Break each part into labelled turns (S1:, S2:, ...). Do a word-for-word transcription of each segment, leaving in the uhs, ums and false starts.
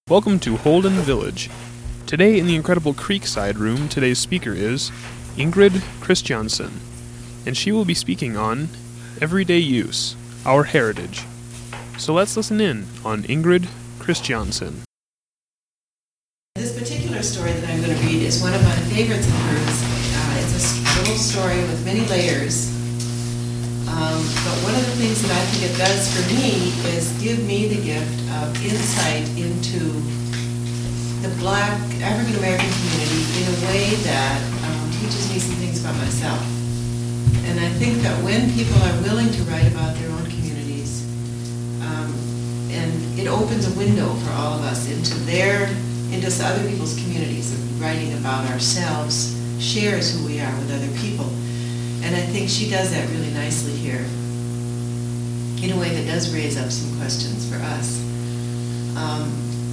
S1: Welcome to Holden Village. Today in the incredible Creekside Room, today's speaker is Ingrid Christiansen, and she will be speaking on Everyday Use, Our Heritage. So let's listen in on Ingrid Christiansen.
S2: This particular story that I'm going to read is one of my favorites of hers. Uh, it's a little story with many layers. Um, but one of the things that I think it does for me is give me the gift of insight into the Black African American community in a way that um, teaches me some things about myself. And I think that when people are willing to write about their own communities, um, and it opens a window for all of us into their, into other people's communities, of writing about ourselves, shares who we are with other people. And I think she does that really nicely here, in a way that does raise up some questions for us. Um,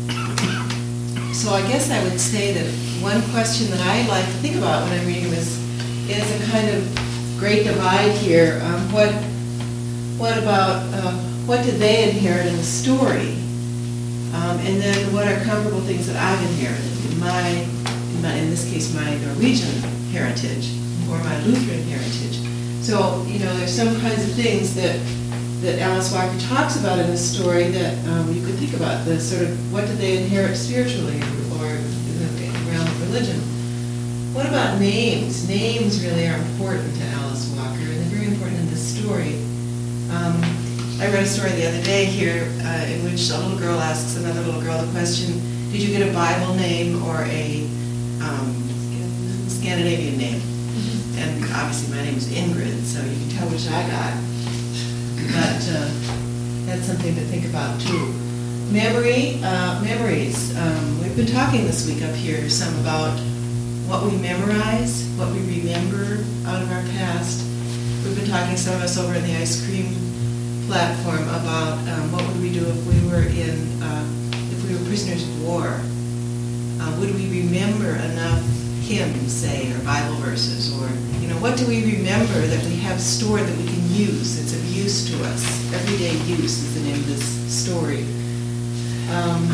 S2: so I guess I would say that one question that I like to think about when I'm reading this is a kind of great divide here. Um, what, what about, uh, what did they inherit in the story? Um, and then what are comparable things that I've inherited in my, in my, in this case, my Norwegian heritage, or my Lutheran heritage. So, you know, there's some kinds of things that that Alice Walker talks about in this story that um, you could think about, the sort of, what did they inherit spiritually or in the realm of religion? What about names? Names really are important to Alice Walker, and they're very important in this story. Um, I read a story the other day here uh, in which a little girl asks another little girl the question, did you get a Bible name or a um, Scandinavian name? And obviously my name is Ingrid, so you can tell which I got. But uh, that's something to think about too. Memory, uh, memories. Um, we've been talking this week up here some about what we memorize, what we remember out of our past. We've been talking, some of us over in the ice cream platform, about um, what would we do if we were in, uh, if we were prisoners of war. Uh, would we remember enough hymns, say, or Bible verses, or, you know, what do we remember that we have stored that we can use, that's of use to us? Everyday use is the name of this story. Um,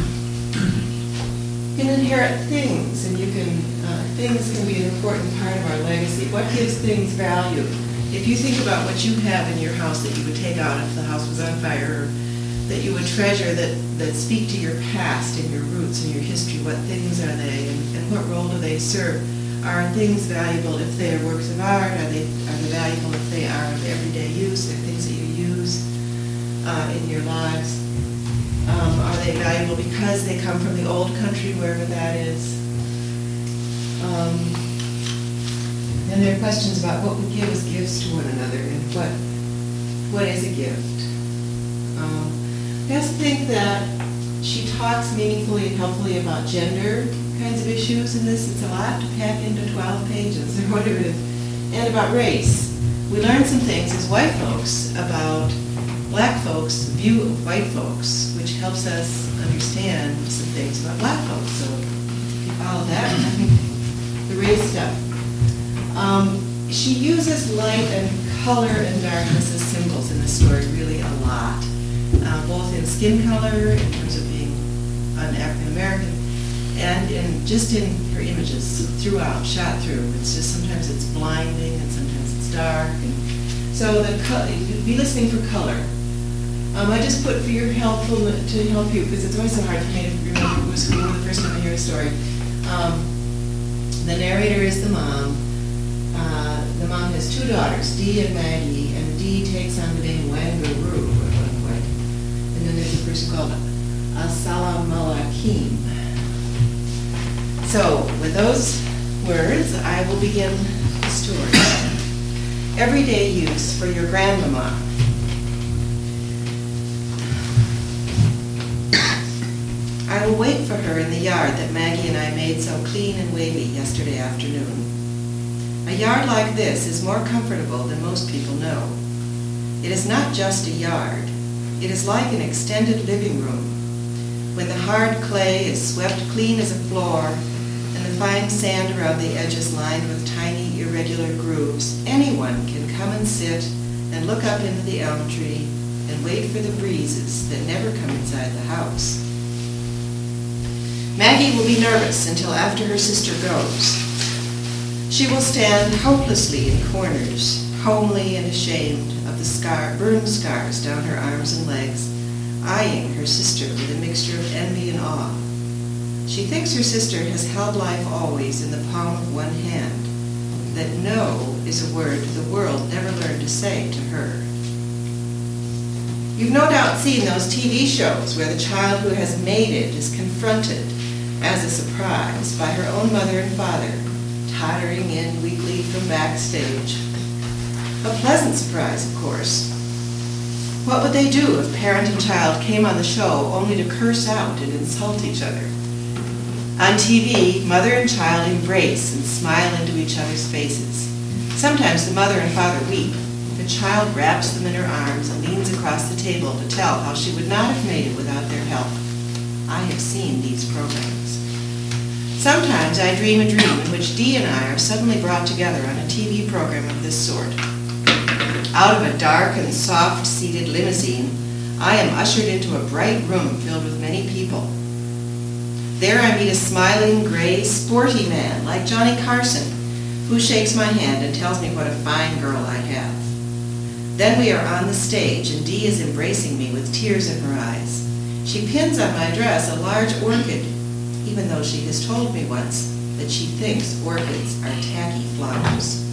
S2: you can inherit things, and you can, uh, things can be an important part of our legacy. What gives things value? If you think about what you have in your house that you would take out if the house was on fire, or that you would treasure, that, that speak to your past and your roots and your history, what things are they, and, and what role do they serve? Are things valuable if they are works of art? Are they, are they valuable if they are of everyday use? They're things that you use uh, in your lives. Um, are they valuable because they come from the old country, wherever that is? Um, and there are questions about what we give as gifts to one another, and what what is a gift. Um, I also think that she talks meaningfully and helpfully about gender kinds of issues in this. It's a lot to pack into twelve pages, or whatever it is. And about race. We learn some things as white folks about black folks' view of white folks, which helps us understand some things about black folks. So if you follow that, I think the race stuff. Um, she uses light and color and darkness as symbols in this story really a lot. Uh, both in skin color, in terms of being an African American, and in just in her images throughout, shot through. It's just sometimes it's blinding and sometimes it's dark. And so the co- be listening for color. Um, I just put for your helpful to help you, because it's always so hard for me to remember who's who the first time I hear a story. Um, the narrator is the mom. Uh, the mom has two daughters, Dee and Maggie, and Dee takes on the name Wangaroo at one point. And then there's a person called Assala Malakim. So, with those words, I will begin the story. Everyday use for your grandmama. I will wait for her in the yard that Maggie and I made so clean and wavy yesterday afternoon. A yard like this is more comfortable than most people know. It is not just a yard. It is like an extended living room. When the hard clay is swept clean as a floor, and the fine sand around the edges lined with tiny, irregular grooves, anyone can come and sit and look up into the elm tree and wait for the breezes that never come inside the house. Maggie will be nervous until after her sister goes. She will stand hopelessly in corners, homely and ashamed of the scar, burn scars down her arms and legs, eyeing her sister with a mixture of envy and awe. She thinks her sister has held life always in the palm of one hand, that no is a word the world never learned to say to her. You've no doubt seen those T V shows where the child who has made it is confronted as a surprise by her own mother and father, tottering in weekly from backstage. A pleasant surprise, of course. What would they do if parent and child came on the show only to curse out and insult each other? On T V, mother and child embrace and smile into each other's faces. Sometimes the mother and father weep. The child wraps them in her arms and leans across the table to tell how she would not have made it without their help. I have seen these programs. Sometimes I dream a dream in which Dee and I are suddenly brought together on a T V program of this sort. Out of a dark and soft-seated limousine, I am ushered into a bright room filled with many people. There I meet a smiling, gray, sporty man like Johnny Carson, who shakes my hand and tells me what a fine girl I have. Then we are on the stage, and Dee is embracing me with tears in her eyes. She pins on my dress a large orchid, even though she has told me once that she thinks orchids are tacky flowers.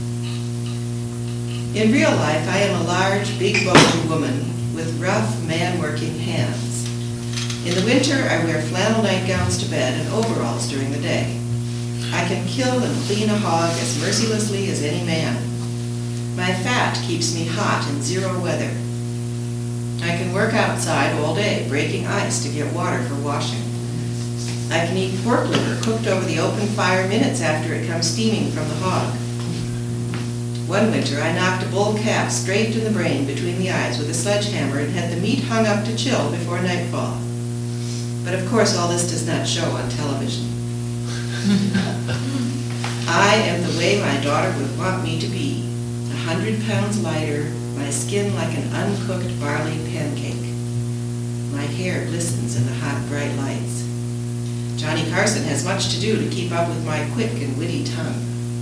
S2: In real life, I am a large, big-boned woman with rough, man-working hands. In the winter, I wear flannel nightgowns to bed and overalls during the day. I can kill and clean a hog as mercilessly as any man. My fat keeps me hot in zero weather. I can work outside all day, breaking ice to get water for washing. I can eat pork liver cooked over the open fire minutes after it comes steaming from the hog. One winter, I knocked a bull calf straight in the brain between the eyes with a sledgehammer and had the meat hung up to chill before nightfall. But of course, all this does not show on television. I am the way my daughter would want me to be, a hundred pounds lighter, my skin like an uncooked barley pancake. My hair glistens in the hot, bright lights. Johnny Carson has much to do to keep up with my quick and witty tongue.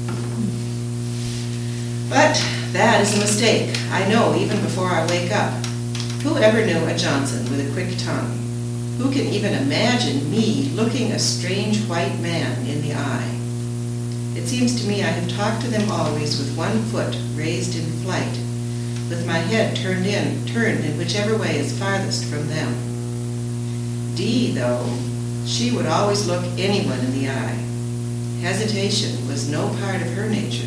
S2: But that is a mistake. I know even before I wake up. Who ever knew a Johnson with a quick tongue? Who can even imagine me looking a strange white man in the eye? It seems to me I have talked to them always with one foot raised in flight, with my head turned in, turned in whichever way is farthest from them. Dee, though, she would always look anyone in the eye. Hesitation was no part of her nature.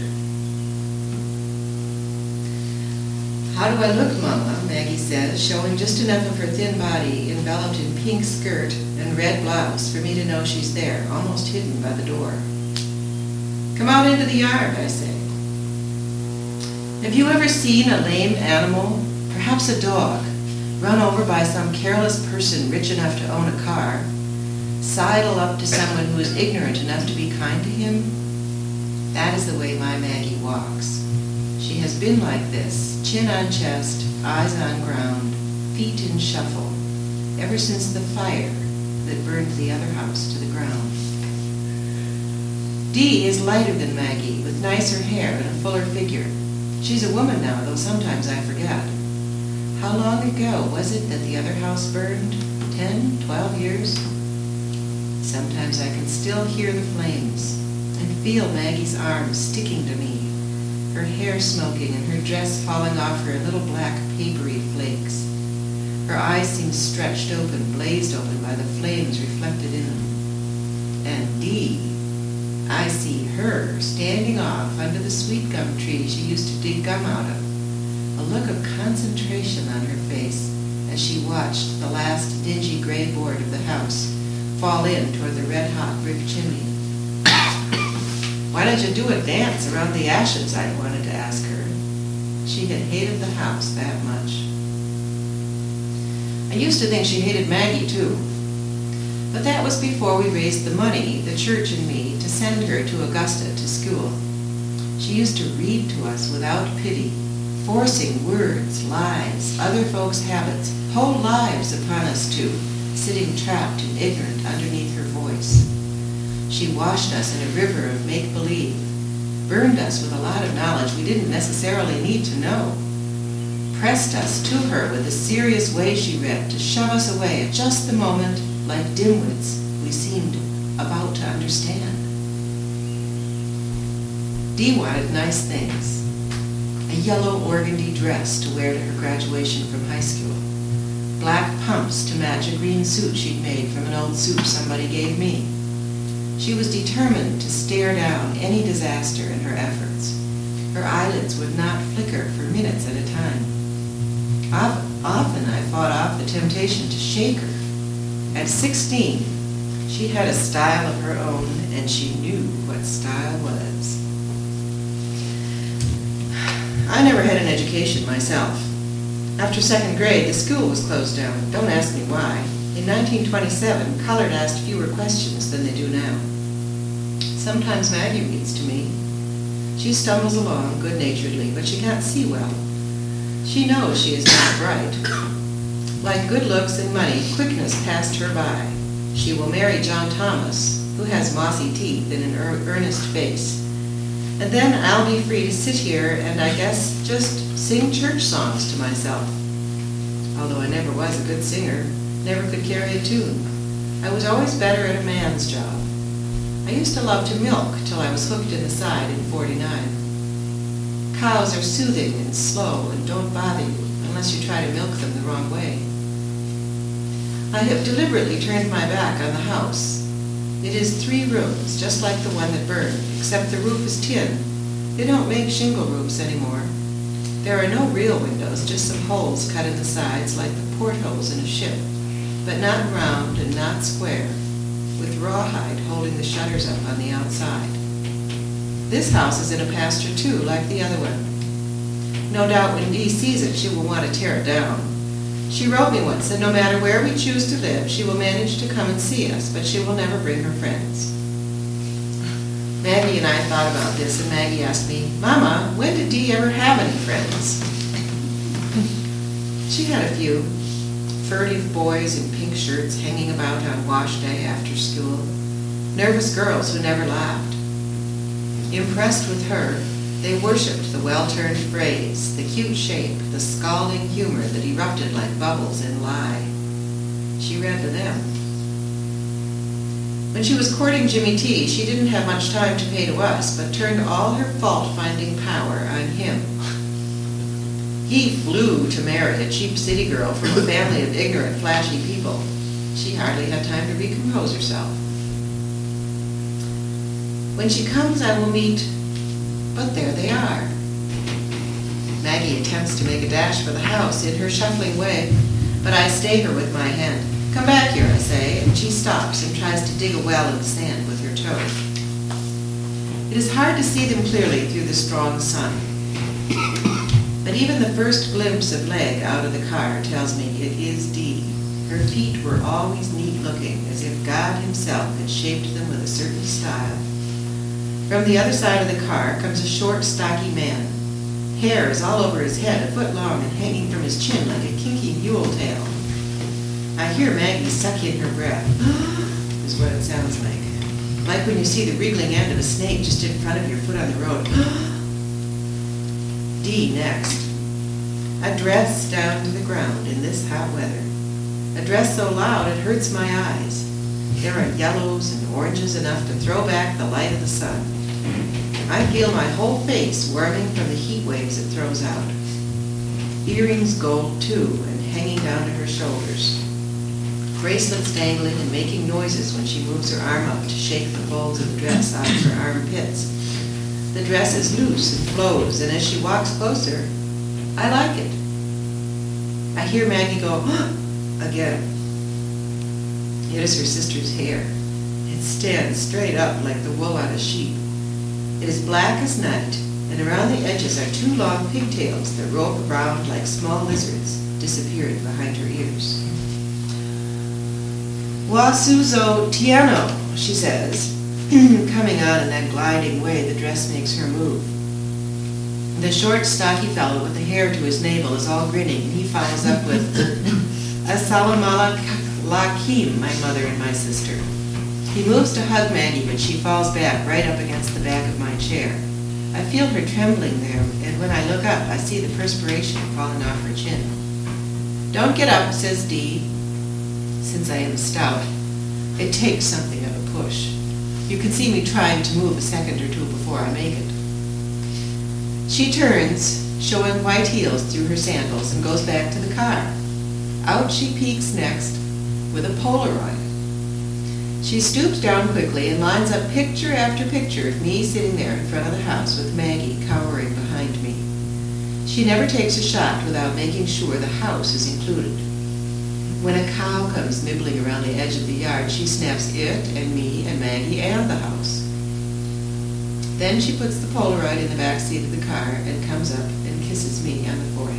S2: How do I look, Mama? Maggie says, showing just enough of her thin body enveloped in pink skirt and red blouse for me to know she's there, almost hidden by the door. Come out into the yard, I say. Have you ever seen a lame animal, perhaps a dog, run over by some careless person rich enough to own a car, sidle up to someone who is ignorant enough to be kind to him? That is the way my Maggie walks. She has been like this, chin on chest, eyes on ground, feet in shuffle, ever since the fire that burned the other house to the ground. Dee is lighter than Maggie, with nicer hair and a fuller figure. She's a woman now, though sometimes I forget. How long ago was it that the other house burned? Ten, twelve years? Sometimes I can still hear the flames and feel Maggie's arms sticking to me, her hair smoking and her dress falling off her in little black papery flakes. Her eyes seem stretched open, blazed open by the flames reflected in them. And Dee, I see her standing off under the sweet gum tree she used to dig gum out of, a look of concentration on her face as she watched the last dingy gray board of the house fall in toward the red-hot brick chimney. Why don't you do a dance around the ashes, I wanted to ask her. She had hated the house that much. I used to think she hated Maggie, too. But that was before we raised the money, the church and me, to send her to Augusta to school. She used to read to us without pity, forcing words, lies, other folks' habits, whole lives upon us two, sitting trapped and ignorant underneath her voice. She washed us in a river of make-believe, burned us with a lot of knowledge we didn't necessarily need to know, pressed us to her with the serious way she read to shove us away at just the moment, like dimwits we seemed about to understand. Dee wanted nice things. A yellow organdy dress to wear to her graduation from high school. Black pumps to match a green suit she'd made from an old suit somebody gave me. She was determined to stare down any disaster in her efforts. Her eyelids would not flicker for minutes at a time. Often I fought off the temptation to shake her. At sixteen, she had a style of her own, and she knew what style was. I never had an education myself. After second grade, the school was closed down. Don't ask me why. In nineteen twenty-seven, colored asked fewer questions than they do now. Sometimes Maggie reads to me. She stumbles along good-naturedly, but she can't see well. She knows she is not bright. Like good looks and money, quickness passed her by. She will marry John Thomas, who has mossy teeth and an earnest face. And then I'll be free to sit here and, I guess, just sing church songs to myself. Although I never was a good singer, never could carry a tune. I was always better at a man's job. I used to love to milk till I was hooked in the side in forty-nine. Cows are soothing and slow and don't bother you unless you try to milk them the wrong way. I have deliberately turned my back on the house. It is three rooms, just like the one that burned, except the roof is tin. They don't make shingle roofs anymore. There are no real windows, just some holes cut in the sides like the portholes in a ship, but not round and not square, with rawhide holding the shutters up on the outside. This house is in a pasture too, like the other one. No doubt when Dee sees it, she will want to tear it down. She wrote me once that no matter where we choose to live, she will manage to come and see us, but she will never bring her friends. Maggie and I thought about this, and Maggie asked me, Mama, when did Dee ever have any friends? She had a few. Furtive boys in pink shirts hanging about on wash day after school. Nervous girls who never laughed. Impressed with her, they worshipped the well-turned phrase, the cute shape, the scalding humor that erupted like bubbles in lye. She read to them. When she was courting Jimmy T, she didn't have much time to pay to us, but turned all her fault-finding power on him. He flew to marry a cheap city girl from a family of ignorant, flashy people. She hardly had time to recompose herself. When she comes, I will meet, but there they are. Maggie attempts to make a dash for the house in her shuffling way, but I stay her with my hand. Come back here, I say, and she stops and tries to dig a well in the sand with her toe. It is hard to see them clearly through the strong sun. But even the first glimpse of leg out of the car tells me it is Dee. Her feet were always neat-looking, as if God himself had shaped them with a certain style. From the other side of the car comes a short, stocky man. Hair is all over his head, a foot long and hanging from his chin like a kinky mule tail. I hear Maggie suck in her breath, is what it sounds like. Like when you see the wriggling end of a snake just in front of your foot on the road. Dee next. A dress down to the ground in this hot weather. A dress so loud it hurts my eyes. There are yellows and oranges enough to throw back the light of the sun. I feel my whole face warming from the heat waves it throws out. Earrings gold too, and hanging down to her shoulders. Bracelets dangling and making noises when she moves her arm up to shake the folds of the dress out of her armpits. The dress is loose and flows, and as she walks closer, I like it. I hear Maggie go, again. It is her sister's hair. It stands straight up like the wool on a sheep. It is black as night, and around the edges are two long pigtails that rope around like small lizards, disappearing behind her ears. Wasuzo Tiano, she says, coming on in that gliding way the dress makes her move. The short, stocky fellow with the hair to his navel is all grinning, and he follows up with, Assalamu alaikum, my mother and my sister. He moves to hug Maggie, but she falls back right up against the back of my chair. I feel her trembling there, and when I look up, I see the perspiration falling off her chin. "Don't get up," says Dee. Since I am stout, it takes something of a push. You can see me trying to move a second or two before I make it. She turns, showing white heels through her sandals, and goes back to the car. Out she peeks next with a Polaroid. She stoops down quickly and lines up picture after picture of me sitting there in front of the house with Maggie cowering behind me. She never takes a shot without making sure the house is included. When a cow comes nibbling around the edge of the yard, she snaps it and me and Maggie and the house. Then she puts the Polaroid in the back seat of the car and comes up and kisses me on the forehead.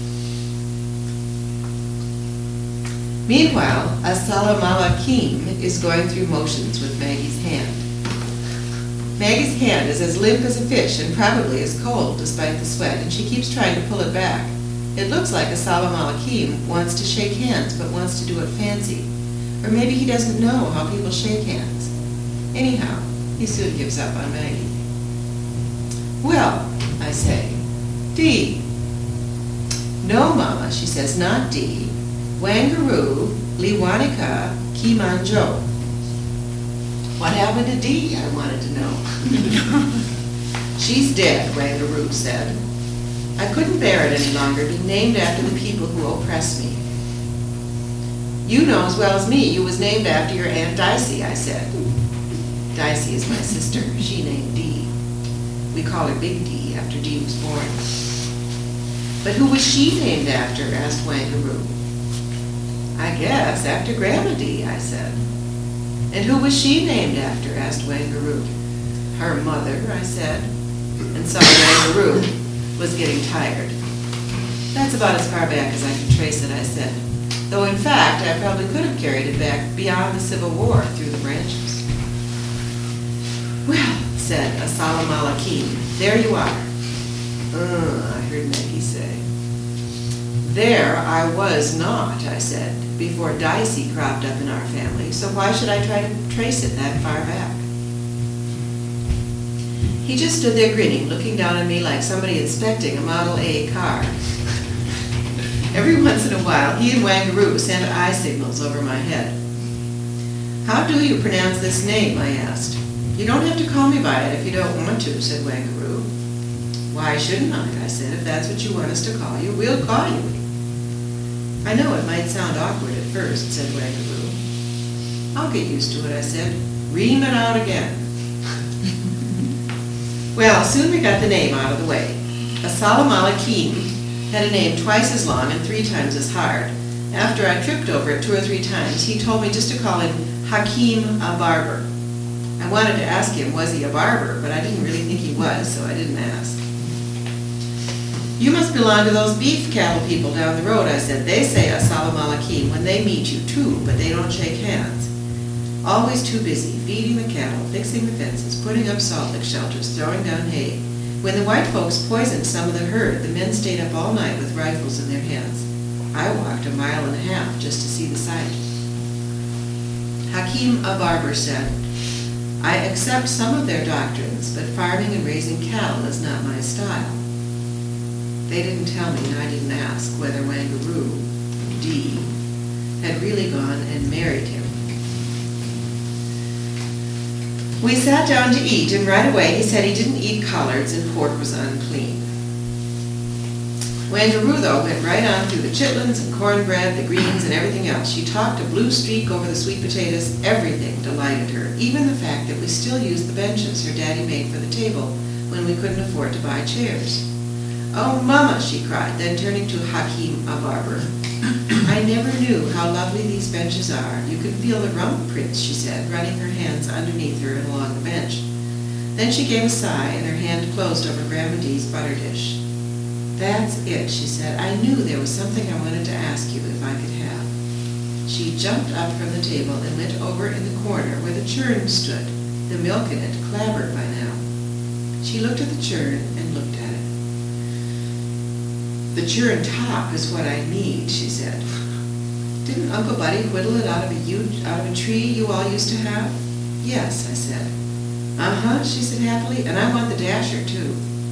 S2: Meanwhile, Assalamu alaikum is going through motions with Maggie's hand. Maggie's hand is as limp as a fish and probably as cold despite the sweat, and she keeps trying to pull it back. It looks like Assalamu alaikum wants to shake hands but wants to do it fancy. Or maybe he doesn't know how people shake hands. Anyhow, he soon gives up on Maggie. "Well," I say, "Dee." "No, Mama," she says, "not Dee. Wangaroo, Liwanika, Kimanjo." What happened to Dee, I wanted to know. "She's dead," Wangaroo said. I couldn't bear it any longer, being named after the people who oppress me. "You know as well as me you was named after your Aunt Dicey," I said. Dicey is my sister. She named Dee. We call her Big Dee after Dee was born. "But who was she named after?" asked Wangaroo. "I guess after Grandma Dee," I said. "And who was she named after?" asked Wangaroo. "Her mother," I said, and saw Wangaroo was getting tired. "That's about as far back as I can trace it," I said, though in fact I probably could have carried it back beyond the Civil War through the branches. "Well," said Assalamu alaikum, "there you are." Uh, I heard Maggie say. "There I was not," I said, "before Dicey cropped up in our family, so why should I try to trace it that far back?" He just stood there grinning, looking down at me like somebody inspecting a Model A car. Every once in a while, he and Wangaroo sent eye signals over my head. "How do you pronounce this name?" I asked. "You don't have to call me by it if you don't want to," said Wangaroo. "Why shouldn't I?" I said. "If that's what you want us to call you, we'll call you." "I know it might sound awkward at first," said Wangaroo. "I'll get used to it," I said. "Ream it out again." Well, soon we got the name out of the way. Assalamu alaikum had a name twice as long and three times as hard. After I tripped over it two or three times, he told me just to call him Hakim a Barber. I wanted to ask him, was he a barber, but I didn't really think he was, so I didn't ask. "You must belong to those beef cattle people down the road," I said. "They say Assalamu alaikum when they meet you too, but they don't shake hands. Always too busy, feeding the cattle, fixing the fences, putting up salt lick shelters, throwing down hay. When the white folks poisoned some of the herd, the men stayed up all night with rifles in their hands. I walked a mile and a half just to see the sight." Hakim a Barber said, "I accept some of their doctrines, but farming and raising cattle is not my style." They didn't tell me, and I didn't ask, whether Wangaroo, Dee, had really gone and married him. We sat down to eat, and right away he said he didn't eat collards and pork was unclean. Wangaroo, though, went right on through the chitlins and cornbread, the greens, and everything else. She talked a blue streak over the sweet potatoes. Everything delighted her, even the fact that we still used the benches her daddy made for the table when we couldn't afford to buy chairs. "Oh, Mama," she cried, then turning to Hakim a Barber, "I never knew how lovely these benches are. You can feel the rump prints," she said, running her hands underneath her and along the bench. Then she gave a sigh, and her hand closed over Grandma Dee's butter dish. "That's it," she said. "I knew there was something I wanted to ask you if I could have." She jumped up from the table and went over in the corner where the churn stood, the milk in it clabbered by now. She looked at the churn and looked at it. "The churn top is what I need," she said. "Didn't Uncle Buddy whittle it out of a, out of a tree you all used to have?" Yes, I said. Uh-huh, she said happily, and I want the dasher, too.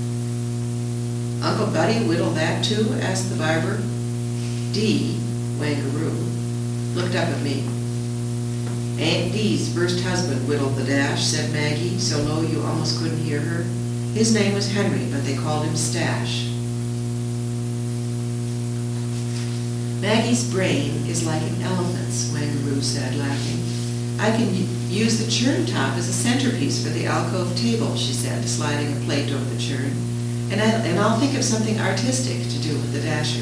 S2: Uncle Buddy whittle that, too? Asked the barber. Dee, Wangaroo, looked up at me. Aunt Dee's first husband whittled the dash, said Maggie, so low you almost couldn't hear her. His name was Henry, but they called him Stash. Maggie's brain is like an elephant's, Wangaroo said, laughing. I can use the churn top as a centerpiece for the alcove table, she said, sliding a plate over the churn. And, I, and I'll think of something artistic to do with the dasher.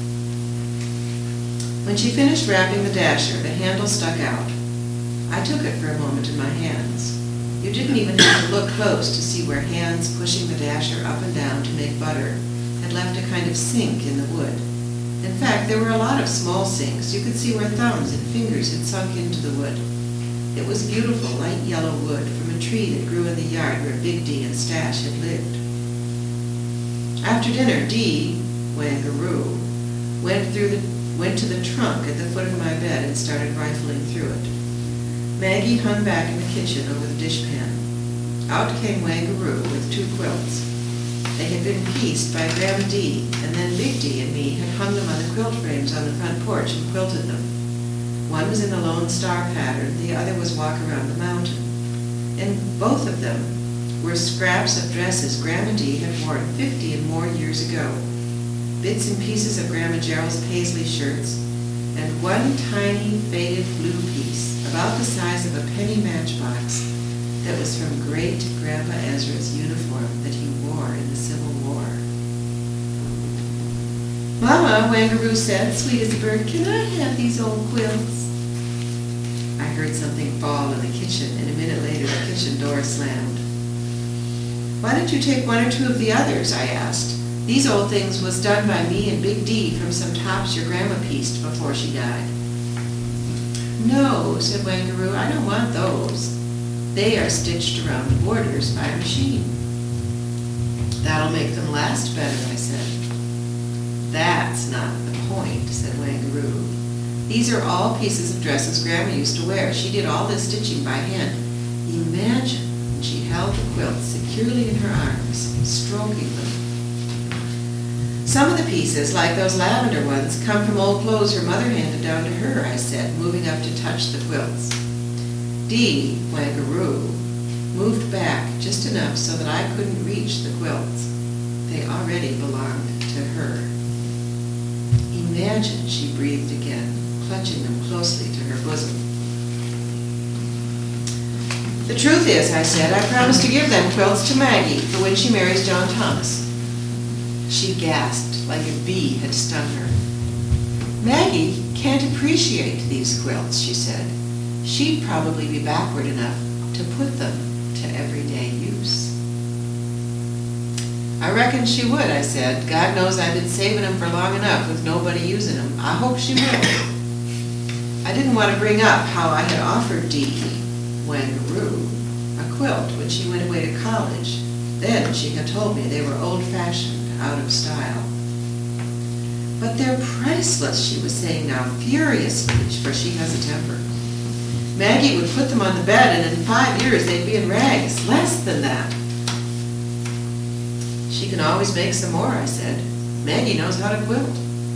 S2: When she finished wrapping the dasher, the handle stuck out. I took it for a moment in my hands. You didn't even have to look close to see where hands pushing the dasher up and down to make butter had left a kind of sink in the wood. In fact, there were a lot of small sinks. You could see where thumbs and fingers had sunk into the wood. It was beautiful, light yellow wood from a tree that grew in the yard where Big D and Stash had lived. After dinner, Dee, Wangaroo, went through the went to the trunk at the foot of my bed and started rifling through it. Maggie hung back in the kitchen over the dishpan. Out came Wangaroo with two quilts. They had been pieced by Grandma Dee, and then Big D and me had hung them on the quilt frames on the front porch and quilted them. One was in the Lone Star pattern, the other was Walk Around the Mountain. And both of them were scraps of dresses Grandma Dee had worn fifty and more years ago. Bits and pieces of Grandma Gerald's paisley shirts, and one tiny faded blue piece, about the size of a penny matchbox, that was from great Grandpa Ezra's uniform that he wore in the Civil War. Mama, Wangaroo said, sweet as a bird, can I have these old quilts? I heard something fall in the kitchen, and a minute later the kitchen door slammed. Why don't you take one or two of the others? I asked. These old things was done by me and Big D from some tops your grandma pieced before she died. No, said Wangaroo, I don't want those. They are stitched around the borders by a machine. That'll make them last better, I said. That's not the point, said Wangaroo. These are all pieces of dresses Grandma used to wear. She did all this stitching by hand. Imagine when she held the quilts securely in her arms, stroking them. Some of the pieces, like those lavender ones, come from old clothes her mother handed down to her, I said, moving up to touch the quilts. Dee, Wangaroo, moved back just enough so that I couldn't reach the quilts. They already belonged to her. Imagine, she breathed again, clutching them closely to her bosom. The truth is, I said, I promised to give them quilts to Maggie for when she marries John Thomas. She gasped like a bee had stung her. Maggie can't appreciate these quilts, she said. She'd probably be backward enough to put them to everyday use. I reckon she would, I said. God knows I've been saving them for long enough with nobody using them. I hope she will. I didn't want to bring up how I had offered Dee, Wangaroo, a quilt when she went away to college. Then she had told me they were old-fashioned, out of style. But they're priceless, she was saying now, furiously, for she has a temper. Maggie would put them on the bed, and in five years they'd be in rags, less than that. She can always make some more, I said. Maggie knows how to quilt.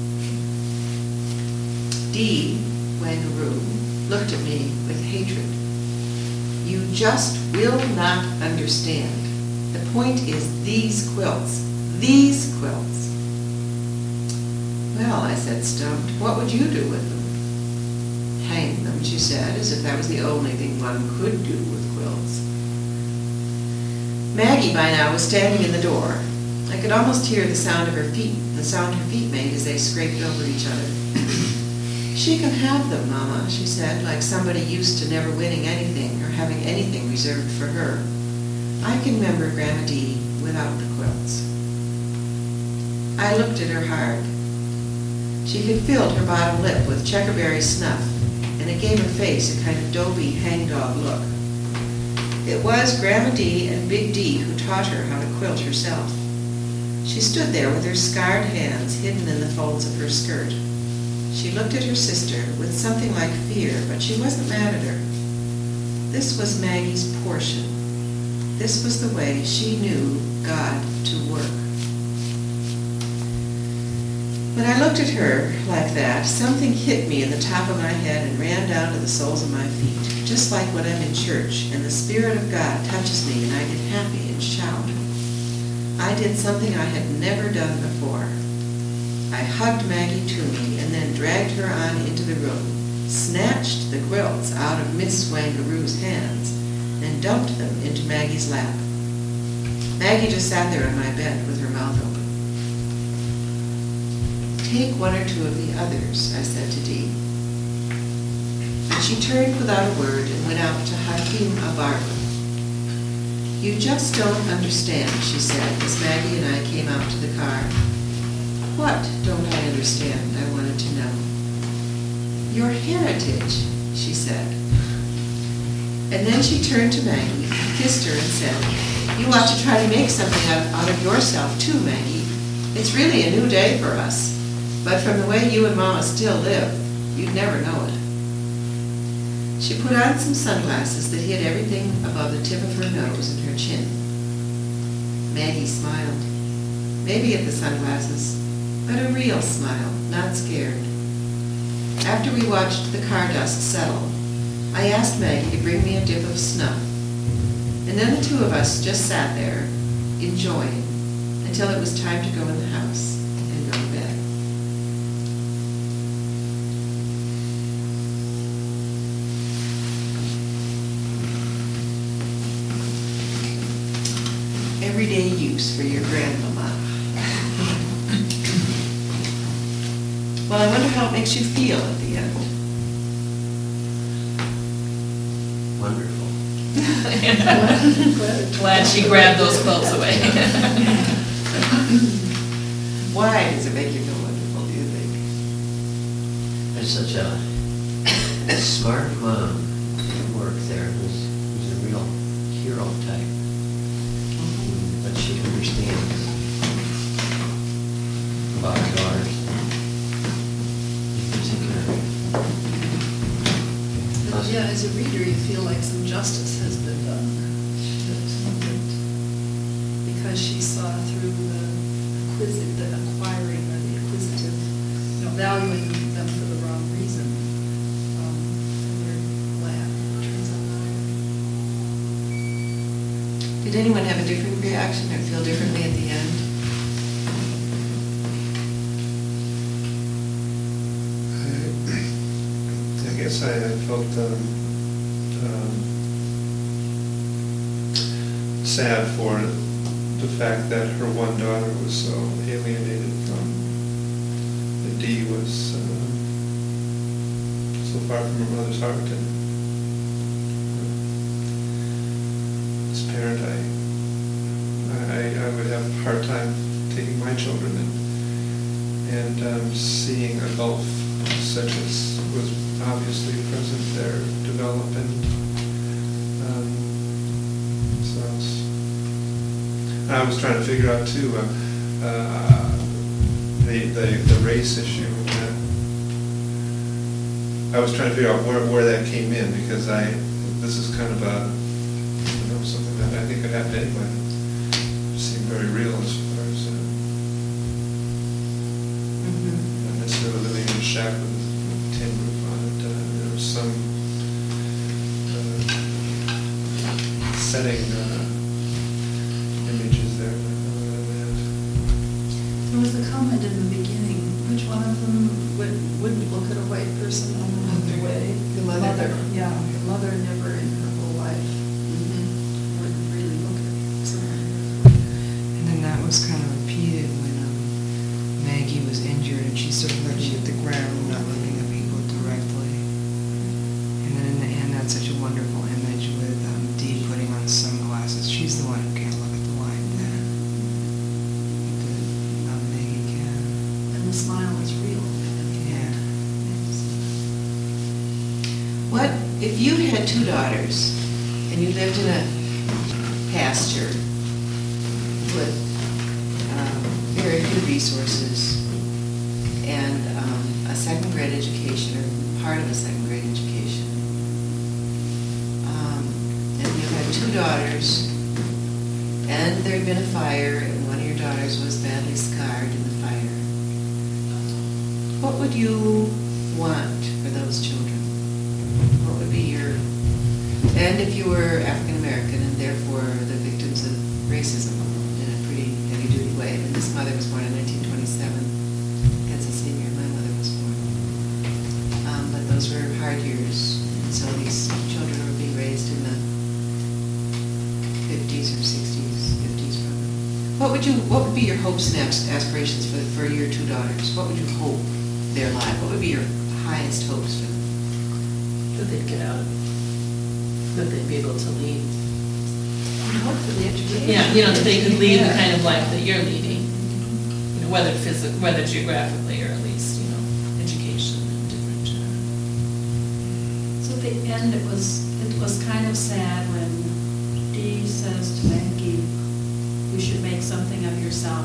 S2: Dee, Wangaroo, looked at me with hatred. You just will not understand. The point is these quilts. These quilts. Well, I said, stumped, what would you do with them? Hang them, she said, as if that was the only thing one could do with quilts. Maggie by now was standing in the door. I could almost hear the sound of her feet, the sound her feet made as they scraped over each other. She can have them, Mama, she said, like somebody used to never winning anything or having anything reserved for her. I can remember Grandma Dee without the quilts. I looked at her hard. She had filled her bottom lip with checkerberry snuff, and it gave her face a kind of doby hangdog look. It was Grandma Dee and Big D who taught her how to quilt herself. She stood there with her scarred hands hidden in the folds of her skirt. She looked at her sister with something like fear, but she wasn't mad at her. This was Maggie's portion. This was the way she knew God to work. When I looked at her like that, something hit me in the top of my head and ran down to the soles of my feet, just like when I'm in church and the Spirit of God touches me and I get happy and shout. I did something I had never done before. I hugged Maggie to me and then dragged her on into the room, snatched the quilts out of Miss Wangaroo's hands, and dumped them into Maggie's lap. Maggie just sat there on my bed with her mouth open. Take one or two of the others, I said to Dee. She turned without a word and went out to Hakim Abarba. You just don't understand, she said, as Maggie and I came out to the car. What don't I understand? I wanted to know. Your heritage, she said. And then she turned to Maggie, kissed her, and said, you ought to try to make something out of, out of yourself too, Maggie. It's really a new day for us. But from the way you and Mama still live, you'd never know it. She put on some sunglasses that hid everything above the tip of her nose and her chin. Maggie smiled. Maybe at the sunglasses, but a real smile, not scared. After we watched the car dust settle, I asked Maggie to bring me a dip of snuff. And then the two of us just sat there, enjoying, until it was time to go in the house and go to bed. Everyday use for your grandmama. Well, I wonder how it makes you feel at the end.
S3: Wonderful.
S4: Glad she grabbed those quilts away.
S2: Why does it make you feel wonderful, do you think?
S3: There's such a smart mom at work there who's, who's a real hero type. But she understands about daughters in particular.
S5: But yeah, as a reader, you feel like some justice has been done. That, that because she saw through the acquisitive, the acquiring or the acquisitive, you know, valuing them for the wrong reason. Um, and we're glad it turns out that way.
S2: Did anyone have a different reaction or feel differently at the end?
S6: I, I guess I, I felt um, um, sad for the fact that her one daughter was so alienated from, that Dee was um, so far from her mother's heart. And as a parent, I, I, I would have a hard time taking my children and, and um, seeing a gulf such as was obviously present there develop. And um, so I was, I was trying to figure out too uh, uh, the, the the race issue. Uh, I was trying to figure out where where that came in, because I this is kind of a you know something that I think could happen to anybody. It seemed very real as far as uh,
S2: Mm-hmm.
S6: not necessarily living in a shack with a tin roof on it. Uh, there was some uh, setting uh, images there that I had.
S5: There was a comment in the beginning, which one of them would, wouldn't look at a white person on the other way?
S2: The mother.
S5: Yeah, the mother never in her whole life
S2: Mm-hmm.
S5: wouldn't really look at someone.
S7: And then that was kind of repeated when um, Maggie was injured and she's sort of looking at the ground, not looking at people directly. And then in the end, that's such a wonderful image with um, Dee putting on sunglasses. She's the one who can't look at the light then. But um, Maggie can.
S5: And the smile is real.
S7: Yeah.
S2: What, if you had two daughters and you lived in a pasture with um, very few resources and um, a second grade education or part of a second grade education, um, two daughters, and there had been a fire, and one of your daughters was badly scarred in the fire, what would you want for those children? What would be your... And if you were African American and therefore the victims of racism in a pretty heavy-duty way. And this mother was born in nineteen twenty-seven. That's the same year my mother was born. Um, but those were hard years. And so these children were being raised in the fifties or sixties, fifties probably. What would you? What would be your hopes and aspirations for for your two daughters? What would you hope their life? What would be your highest hopes for them?
S4: That they'd get out, that they'd be able to lead.
S5: I hope for the education.
S4: Yeah, you know, that they could lead the
S5: Yeah.
S4: kind of life that you're leading, you know, whether physically, whether geographically, or at least, you know, education and different. Uh,
S8: So at the end, it was, it was kind of sad when Dee says to Maggie, you should make something of yourself.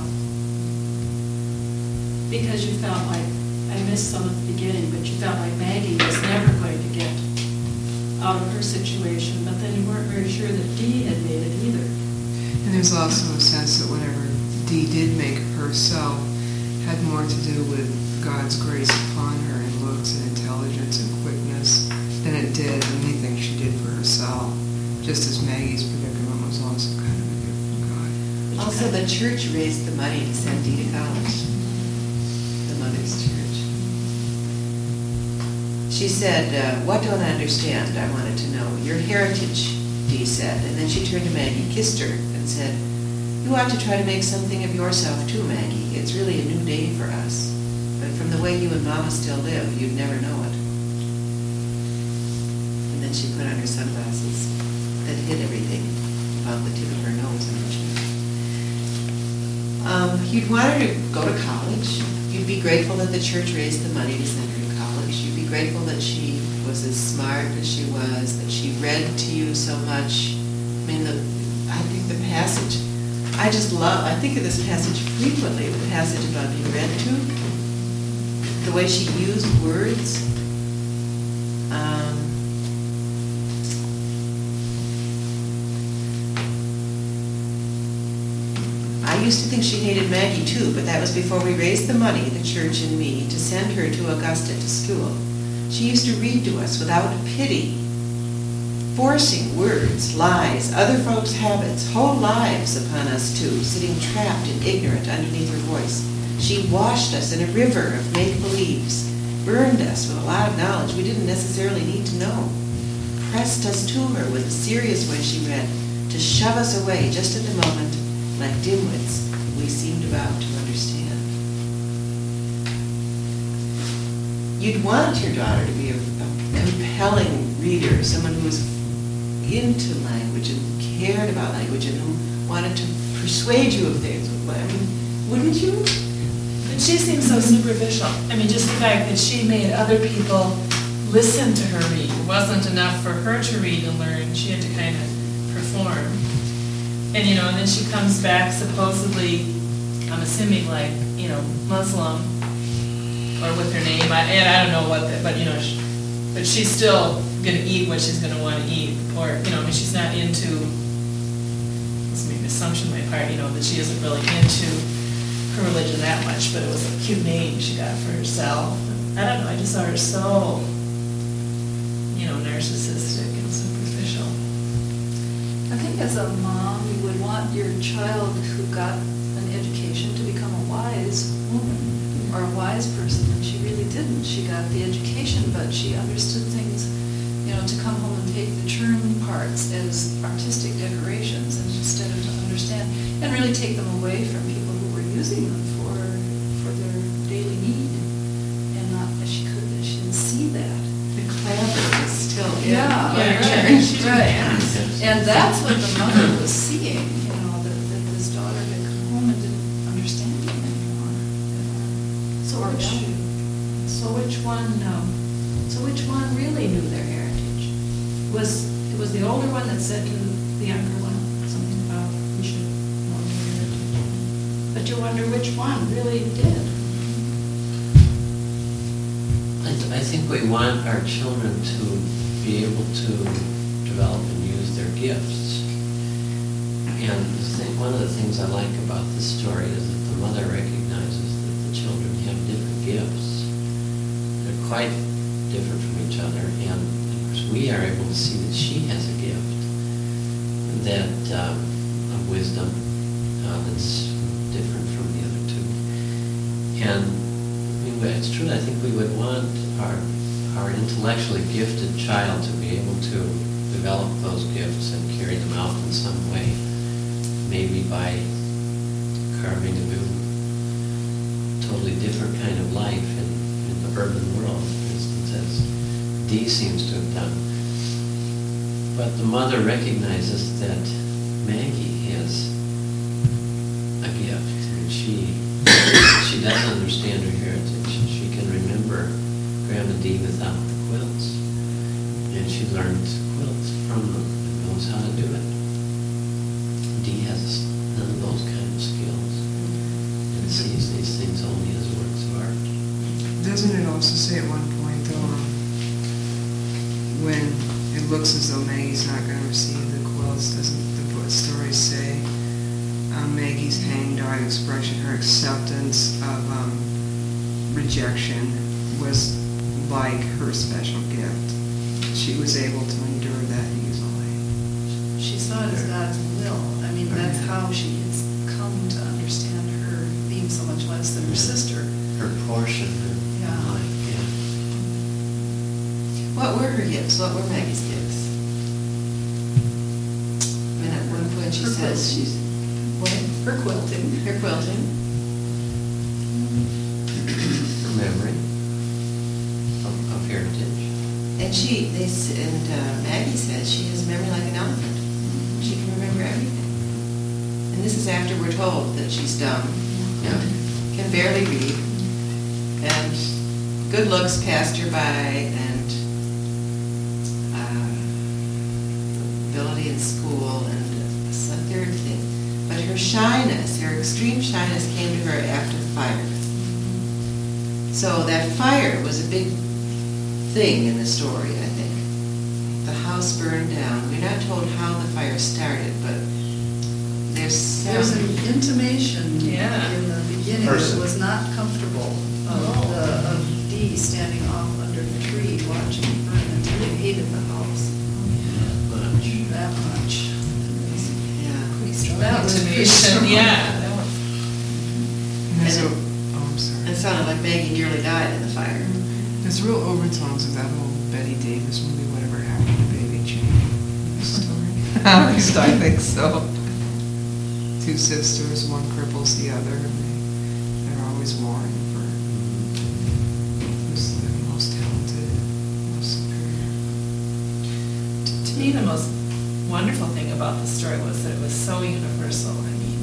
S8: Because you felt like, I missed some at the beginning, but you felt like Maggie was never going to get out of her situation, but then you weren't very sure that Dee had made it either.
S7: And there's also a sense that whatever Dee did make of herself had more to do with God's grace upon her in looks and intelligence and quickness than it did anything she did for herself, just as Maggie's predicament was also kind of a gift from God.
S2: Also, the church raised the money to send Dee to college. The mother's church. She said, uh, what don't I understand? I wanted to know. Your heritage, Dee said. And then she turned to Maggie, kissed her, and said, you ought to try to make something of yourself too, Maggie. It's really a new day for us. But from the way you and Mama still live, you'd never know it. And then she put on her sunglasses that hid everything about the tip of her nose and her chin. Um, you'd want her to go to college. You'd be grateful that the church raised the money to send her to college. You'd be grateful that she was as smart as she was, that she read to you so much. I mean, the, I think the passage, I just love, I think of this passage frequently, the passage about being read to, the way she used words. Um, I used to think she hated Maggie too, but that was before we raised the money, the church and me, to send her to Augusta to school. She used to read to us without pity, forcing words, lies, other folks' habits, whole lives upon us too, sitting trapped and ignorant underneath her voice. She washed us in a river of make-believes, burned us with a lot of knowledge we didn't necessarily need to know, pressed us to her with the serious way she read, to shove us away just at the moment, like dimwits we seemed about to understand. You'd want your daughter to be a, a compelling reader, someone who was into language and cared about language and who wanted to persuade you of things. I mean, wouldn't you?
S4: But she seems so superficial. I mean, just the fact that she made other people listen to her read. It wasn't enough for her to read and learn. She had to kind of perform. And, you know, and then she comes back supposedly, I'm assuming like, you know, Muslim, or with her name, I, and I don't know what, the, but, you know, she, but she's still going to eat what she's going to want to eat. Or, you know, I mean, she's not into, this may be an assumption on my part, you know, that she isn't really into her religion that much, but it was a cute name she got for herself. I don't know, I just saw her so, you know, narcissistic and superficial.
S5: I think as a mom, you would want your child who got an education to become a wise woman or a wise person, and she really didn't. She got the education, but she understood things, you know, to come home and take the turn parts as artistic decorations and instead of to understand and really take them away from people who were using them for for their daily need, and not that she could, that she didn't see that.
S2: The clever is still in
S5: Yeah,
S2: our
S5: right,
S2: church.
S5: right. And that's what the mother was seeing, you know, that, that this daughter had come home and didn't understand him anymore.
S8: So
S5: Or
S8: which,
S5: value.
S8: so which one, um, so which one really knew their heritage? Was, it was the older one that said to the younger one something about we should know their heritage. But you wonder which one really did.
S3: I, th- I think we want our children to be able to develop and use their gifts. And the thing, one of the things I like about this story is that the mother recognizes that the children have different gifts. They're quite different from each other, and of course we are able to see that she has a gift that um, of wisdom uh, that's different from the other two. And we would- it's true, I think we would want our our intellectually gifted child to be able to develop those gifts and carry them out in some way, maybe by carving a new, totally different kind of life in, in the urban world, for instance, as Dee seems to have done. But the mother recognizes that Maggie has a gift, and she she does understand her heritage. She can remember Grandma Dee without the quilts, and she learned quilts from them and knows how to do it. Dee has none of those kind of skills and sees these things only as works of art.
S7: Doesn't it also say at one point, though, um, when it looks as though Maggie's not going to receive the quilts, doesn't the book stories say um, Maggie's hangdog expression, her acceptance of um, rejection was like her special gift. She was able to endure that easily.
S5: She saw it as God's will. I mean, that's how she has come to understand her being so much less than her sister.
S3: Her portion, her
S5: Yeah.
S3: life, yeah.
S2: What were her gifts? What were Maggie's gifts? I mean, at one point she
S5: Her
S2: says
S5: quilting.
S2: she's, what?
S5: Her quilting.
S2: Her quilting.
S3: Her memory of, of heritage.
S2: And she, they, s- and uh, Maggie says she has a memory like an elephant. She can remember everything. And this is after we're told that she's dumb, you know, can barely read, and good looks passed her by, and uh, ability in school, and a third thing. But her shyness, her extreme shyness came to her after the fire. So that fire was a big thing in the story, I think. The house burned down. We're not told how the fire started, but there's some...
S5: There's an intimation
S4: Yeah.
S5: in the beginning that
S6: Person.
S5: was not comfortable of, the, of Dee standing off under the tree watching it burn until they hated the house
S3: Much.
S5: that much.
S2: Yeah.
S5: That was pretty
S4: Intimation,
S5: strong.
S4: yeah, that was.
S7: And there's a, oh, I'm sorry.
S2: It sounded like Maggie nearly died in the fire.
S7: There's real overtones of that old Betty Davis movie, Whatever Happened to Baby Jane, the story. At least I think so. Two sisters, one cripples the other, and they, they're always warring for who's the most talented, most superior.
S4: To me, the most wonderful thing about the story was that it was so universal. I mean,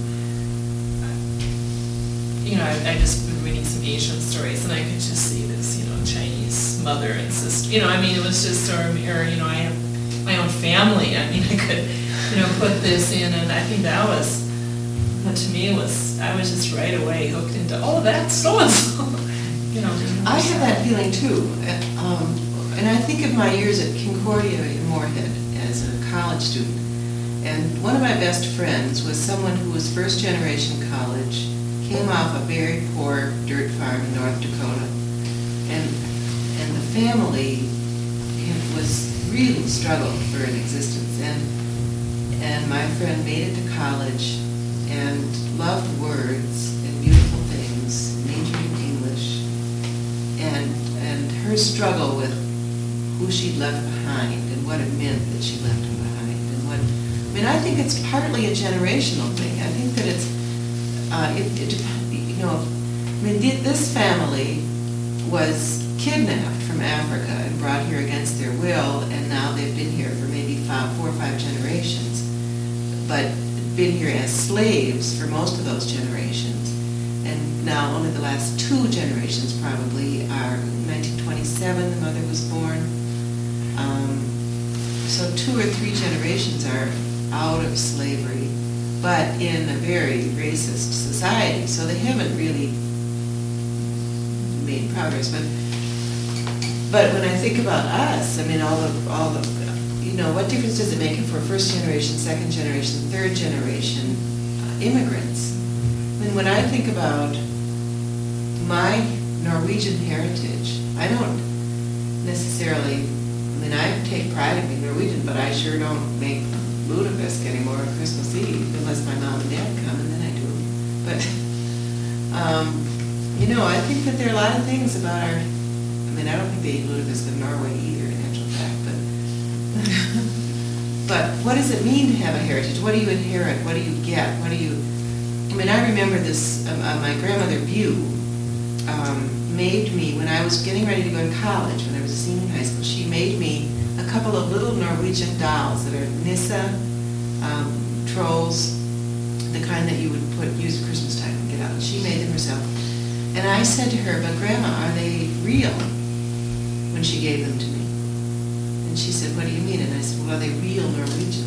S4: I- you know, I, I just been reading some Asian stories, and I could just see this, you know, Chinese mother and sister. You know, I mean, it was just, or, or you know, I have my own family. I mean, I could, you know, put this in, and I think that was, that to me was, I was just right away hooked into, oh, that's so and so. You know.
S2: I have that feeling too. Uh, um, And I think of my years at Concordia in Moorhead as a college student. And one of my best friends was someone who was first generation college, came off a very poor dirt farm in North Dakota. And, and the family was really struggled for an existence. And, and my friend made it to college and loved words and beautiful things, majored in English. And, and her struggle with who she'd left behind and what it meant that she left him behind. And what, I mean, I think it's partly a generational thing. I think that it's, uh, it, it, you know, I mean, th- this family was kidnapped from Africa and brought here against their will, and now they've been here for maybe five, four or five generations, but been here as slaves for most of those generations. And now only the last two generations probably are, in nineteen twenty-seven, the mother was born. Um, so two or three generations are out of slavery, but in a very racist society. So they haven't really made progress. But but when I think about us, I mean, all the all the you you know, what difference does it make if we're first generation, second generation, third generation uh, immigrants? I mean, when I think about my Norwegian heritage, I don't necessarily, I mean, I take pride in being Norwegian, but I sure don't make lutefisk anymore on Christmas Eve, unless my mom and dad come, and then I do. But, um, you know, I think that there are a lot of things about our, I mean, I don't think they eat lutefisk in Norway either, in actual fact, but, but what does it mean to have a heritage? What do you inherit? What do you get? What do you, I mean, I remember this, um, uh, my grandmother Bew um, made me, when I was getting ready to go to college, when I was a senior in high school, she made me a couple of little Norwegian dolls that are Nissa um, trolls, the kind that you would put use at Christmas time and get out. She made them herself. And I said to her, but Grandma, are they real? When she gave them to me. And she said, what do you mean? And I said, well, are they real Norwegian?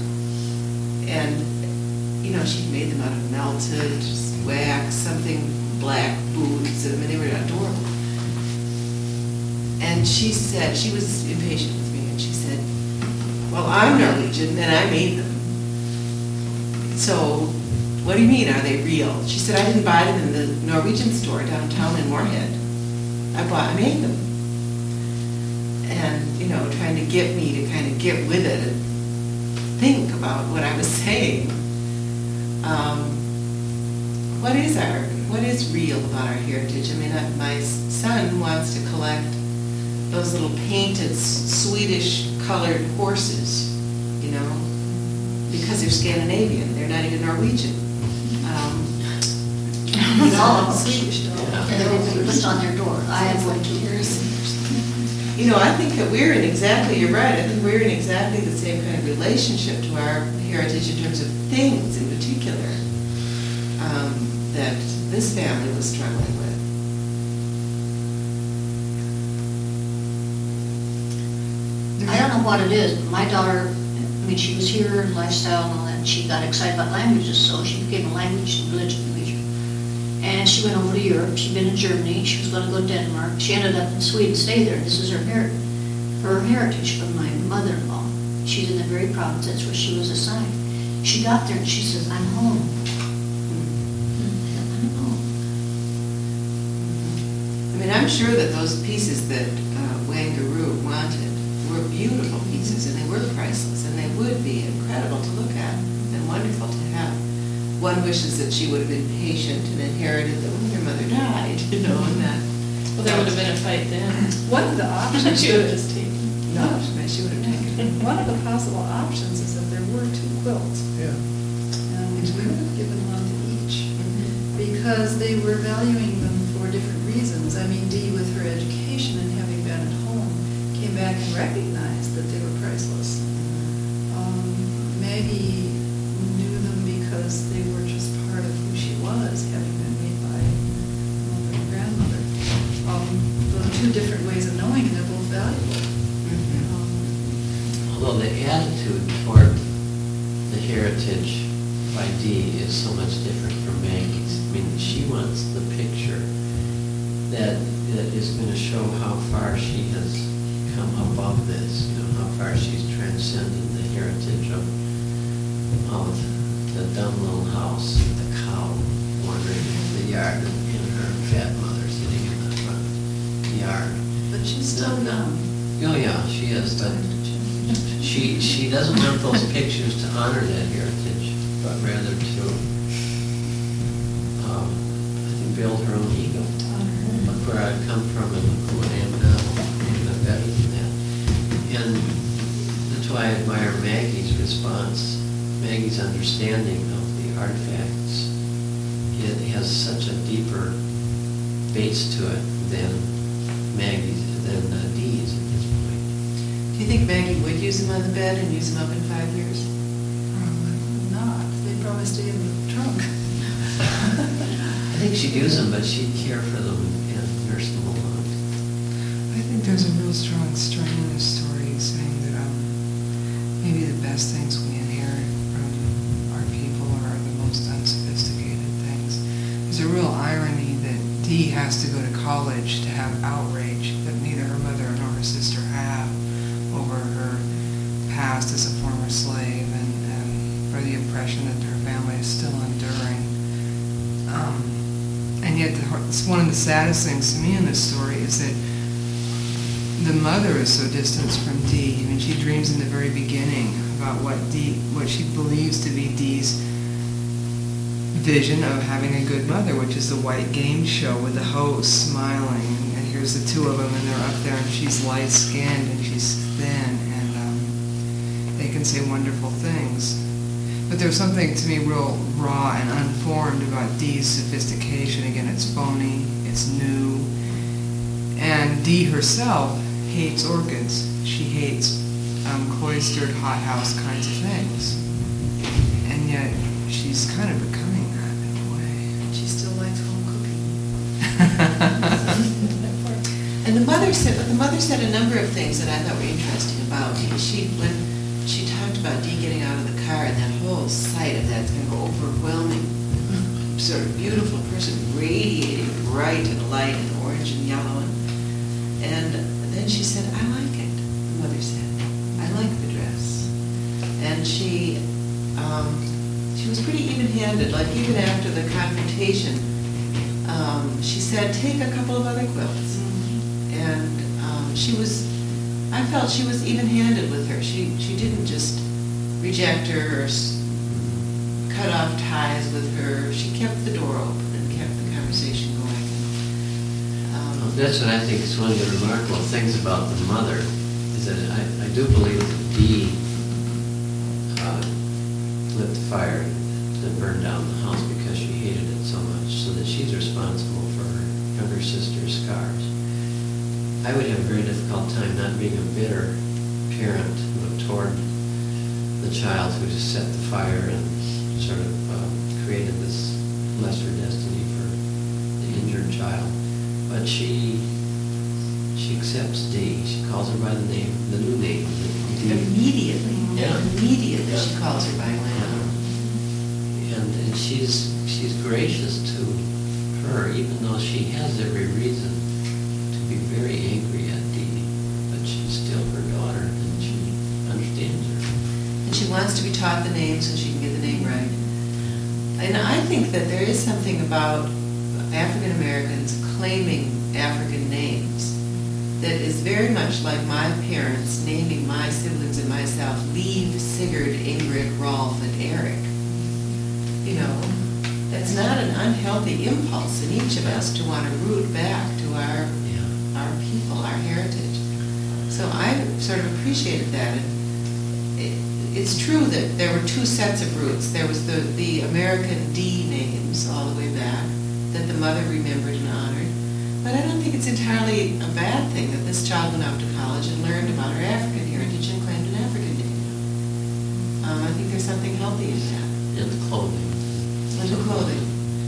S2: And, you know, she made them out of melted wax, something black boots. I mean, they were adorable. And she said, she was impatient with me, and she said, well, I'm Norwegian, and I made them. So, what do you mean, are they real? She said, I didn't buy them in the Norwegian store downtown in Moorhead. I bought, I made them. And, you know, trying to get me to kind of get with it and think about what I was saying. Um, what is our, what is real about our heritage? I mean, I, my son wants to collect those little painted Swedish colored horses, you know, because they're Scandinavian. They're not even Norwegian. Um,
S5: It's all Swedish, though.
S3: Yeah.
S9: And everybody puts on their door. I have one too.
S2: You know, I think that we're in exactly, you're right, I think we're in exactly the same kind of relationship to our heritage in terms of things in particular um, that this family was struggling with.
S9: I don't know what it is, but my daughter, I mean, she was here in lifestyle and all that, and she got excited about languages, so she became a language and religion major. And she went over to Europe, she'd been in Germany, she was gonna go to Denmark, she ended up in Sweden, stayed there, this is her her, her heritage from my mother-in-law. She's in the very province, that's where she was assigned. She got there and she says, I'm home. I'm home.
S2: I mean, I'm sure that those pieces that uh, Wangaroo wanted were beautiful pieces, and they were priceless, and they would be incredible to look at and wonderful to have. One wishes that she would have been patient and inherited them when her mother died, you know, and that.
S4: Well, there would have been a fight then.
S5: One of the options.
S4: She would have just taken.
S2: No, she would have taken it.
S5: One of the possible options is that there were two quilts,
S6: Yeah.
S5: and we could have given one to each, because they were valuing them for different reasons. I mean, Dee, with her education and having been at home, came back and recognized that they were priceless. Um, Maggie knew them because they were just part of who she was, having been made by mother and grandmother. Um, those are two different ways of knowing, and they're both valuable. Um,
S3: Although the attitude toward the heritage by Dee is so much different from Maggie's. I mean, she wants the picture that, that is going to show how far she has come above this, you know, how far she's transcended the heritage of, of the dumb little house with the cow wandering in the yard and, and her fat mother sitting in the front yard.
S5: But she's still young.
S3: Oh, yeah, she is, but she, she doesn't want those pictures to honor that heritage, but rather to, um, I think, build her own ego. Look where I've come from and look who I am now, and I'm better than that. And that's why I admire Maggie's response, Maggie's understanding of the artifacts. It has such a deeper base to it than Maggie's, than uh, Dee's at this point.
S2: Do you think Maggie would use them on the bed and use them up in five years?
S5: Probably not. They'd probably stay in the trunk.
S3: I think she'd use them, but she'd care for them and nurse them along.
S7: I think there's a real strong strain in this story saying that um, maybe the best things we inherit from our people are the most unsophisticated things. There's a real irony that Dee has to go to college to have outrage that neither her mother nor her sister have over her past as the impression that her family is still enduring. Um, and yet, the, it's one of the saddest things to me in this story is that the mother is so distanced from Dee. I mean, she dreams in the very beginning about what Dee, what she believes to be Dee's vision of having a good mother, which is the white game show with the host smiling, and, and here's the two of them, and they're up there, and she's light-skinned, and she's thin, and um, they can say wonderful things. But there's something to me real raw and unformed about Dee's sophistication. Again, it's phony, it's new, and Dee herself hates orchids. She hates um, cloistered hothouse kinds of things, and yet she's kind of becoming that in a way.
S5: She still likes home cooking.
S2: And the mother said, the mother said a number of things that I thought were interesting about Dee. She, when she talked about Dee getting out of the car and that whole sight of that kind of overwhelming, sort of beautiful person radiating bright and light and orange and yellow, and, and then she said, "I like it." The mother said, "I like the dress," and she. Um, She was pretty even-handed, like even after the confrontation, um, she said, "Take a couple of other quilts." Mm-hmm. And um, she was, I felt she was even-handed with her. She she didn't just reject her or s- cut off ties with her. She kept the door open and kept the conversation going. Um,
S3: Well, that's what I think is one of the remarkable things about the mother, is that I, I do believe that Dee uh, lit the fire that burned down the house because she hated it so much, so that she's responsible for her younger sister's scars. I would have a very difficult time not being a bitter parent, you know, toward the child who just set the fire and sort of uh, created this lesser destiny for the injured child. But she she accepts Dee. She calls her by the name, the new name. Dee.
S2: Immediately,
S3: Yeah.
S2: immediately
S3: Yeah.
S2: she calls her by name.
S3: And, and she's she's gracious to her, even though she has every reason to be very angry at Dee. But she's still her daughter, and she understands her.
S2: And she wants to be taught the name so she can get the name right. And I think that there is something about African Americans claiming African names that is very much like my parents naming my siblings and myself Lieve, Sigurd, Ingrid, Rolf, and Eric. You know, that's not an unhealthy impulse in each of us to want to root back to our
S3: Yeah.
S2: our people, our heritage. So I sort of appreciated that. And it, it's true that there were two sets of roots. There was the, the American D names all the way back that the mother remembered and honored. But I don't think it's entirely a bad thing that this child went off to college and learned about her African heritage and claimed an African name. Um, I think there's something healthy in that.
S3: And the clothing.
S2: And the clothing.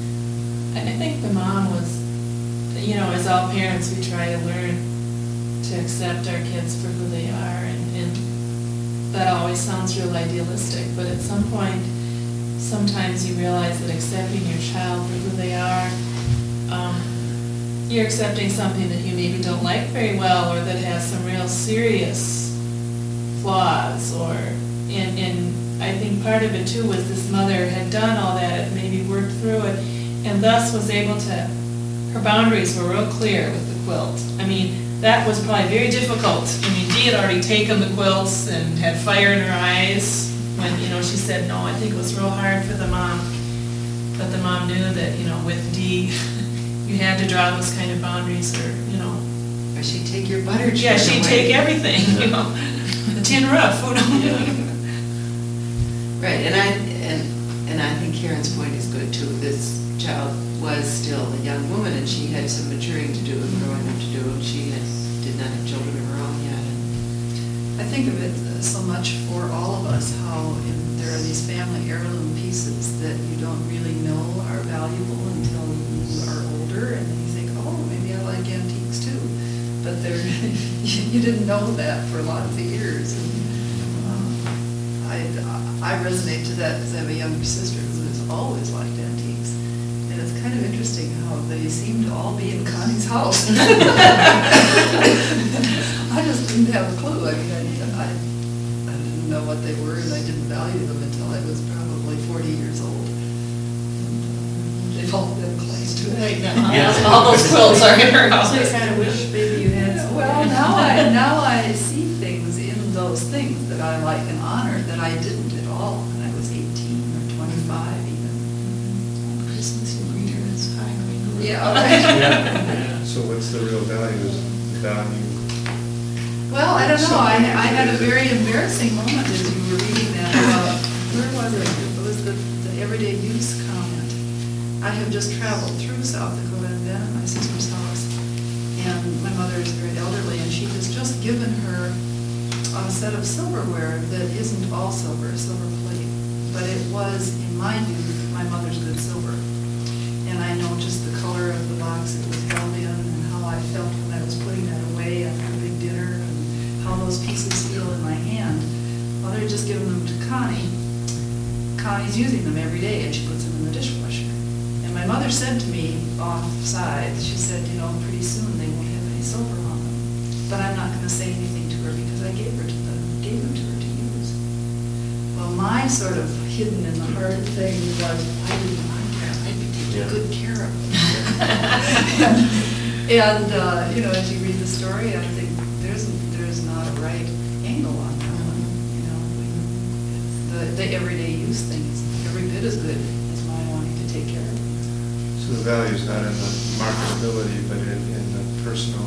S4: I I think the mom was, you know, as all parents, we try to learn to accept our kids for who they are, and, and that always sounds real idealistic, but at some point, sometimes you realize that accepting your child for who they are, um, you're accepting something that you maybe don't like very well, or that has some real serious flaws, or, and, and I think part of it too was this mother had done all that, and maybe worked through it, and thus was able to, her boundaries were real clear with the quilt. I mean, that was probably very difficult. I mean, Dee had already taken the quilts and had fire in her eyes when, you know, she said no. I think it was real hard for the mom, but the mom knew that, you know, with Dee, you had to draw those kind of boundaries, or, you know.
S2: Or she'd take your butter churn
S4: Yeah, she'd
S2: away.
S4: take everything, you know. The tin roof, who knows?
S2: Right, and I, and, and I think Karen's point is good too. This child was still a young woman, and she had some maturing to do and growing up to do, and she had, did not have children of her own yet.
S5: I think of it uh, so much for all of us, how in, there are these family heirloom pieces that you don't really know are valuable until you are older, and then you think, oh, maybe I like antiques too. But they're, you didn't know that for lots of years. And, um, I, I resonate to that because I have a younger sister who has always liked antiques. And it's kind of interesting how they seem to all be in Connie's house. I just didn't have a clue. I mean, I, I, I didn't know know what they were, and I didn't value them until I was probably forty years old. And, uh, They've all been close to it.
S4: Right now, all those quilts are in her house.
S8: So you kind of wish maybe you had some.
S5: Well, now I, now I see things in those things that I like and honor that I didn't at all when I was eighteen or twenty-five even.
S4: On Christmas, you read her, it's fine.
S5: Yeah, right.
S6: Yeah. So what's the real value? Is value?
S5: Well, I don't know, I, I had a very embarrassing moment as you were reading that about, where was it? It was the, the everyday use comment. I have just traveled through South Dakota and been at my sister's house, and my mother is very elderly, and she has just given her a set of silverware that isn't all silver, silver plate, but it was, in my youth, my mother's good silver. And I know just the color of the box it was held in, and how I felt when I was putting that away after a big dinner, and how those pieces feel in my hand. Mother had just given them to Connie. Connie's using them every day, and she puts them in the dishwasher. And my mother said to me offside, she said, you know, pretty soon they won't have any silver on them. But I'm not going to say anything to her because I gave her to them, gave them to her to use. Well, my sort of hidden in the heart thing was, I didn't mind that. I'd be taking
S3: Yeah.
S5: good care of them. And, uh, you know, as you read the story, I think there's, there's not a right angle on that one, you know. The, the everyday use thing is every bit as good as my wanting to take care of things.
S6: So the value is not in the marketability, but in, in the personal.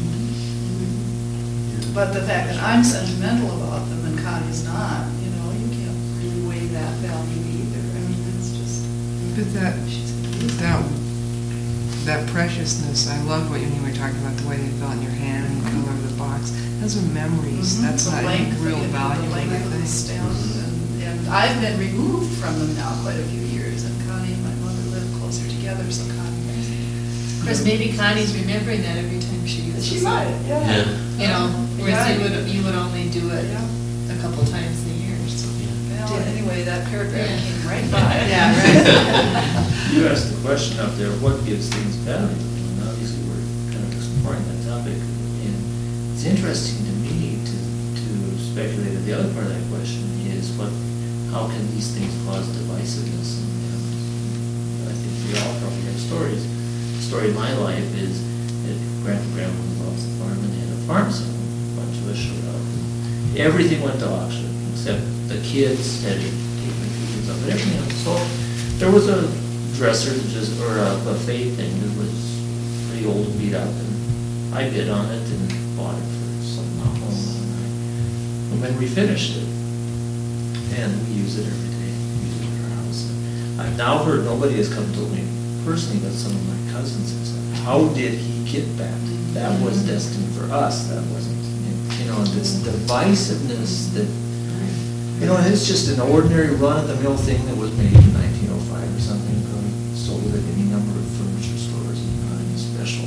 S5: But the fact that I'm sentimental about them and Connie's not, you know, you can't really weigh that value either. I mean, that's just,
S7: But that,
S5: she's gonna use
S7: that,
S5: them.
S7: that preciousness, I love what you, you were talking about, the way they felt in your hand and the color of the box. Those are memories.
S5: Mhm.
S7: That's
S5: The
S7: not
S5: length,
S7: real
S5: you know,
S7: value,
S5: The
S7: I
S5: length of the
S7: think.
S5: stem, and, and I've been removed from them now quite a few years, and Connie and my mother live closer together, so Connie knows.
S4: Of course, maybe Connie's remembering that every time she uses
S5: She
S4: it.
S5: might, yeah.
S3: Yeah.
S4: You know, whereas
S5: Yeah.
S4: you would, you would only do it
S5: Yeah.
S4: a couple times a year, so.
S5: Well, anyway, that paragraph
S4: Yeah.
S5: came right by.
S2: Yeah, right.
S10: You asked the question up there, what gives things value? And obviously, we're kind of exploring that topic. And it's interesting to me to, to speculate that the other part of that question is what, how can these things cause divisiveness? And, um, I think we all probably have stories. The story of my life is that grandpa grandma loves the farm and had a farm sale. A bunch of us showed up. Everything went to auction, except the kids had taken pictures of it, everything else. So there was a dresser that just, or a buffet thing that was pretty old and beat up, and I bid on it and bought it for some home. And when we finished it, and we use it every day, we use it at our house. I've now heard, nobody has come to me personally, but some of my cousins have said, how did he get that? That was destined for us, that wasn't, you know, this divisiveness that, you know, it's just an ordinary run-of-the-mill thing that was made in nineteen oh five or something, probably sold at any number of furniture stores, and not any special.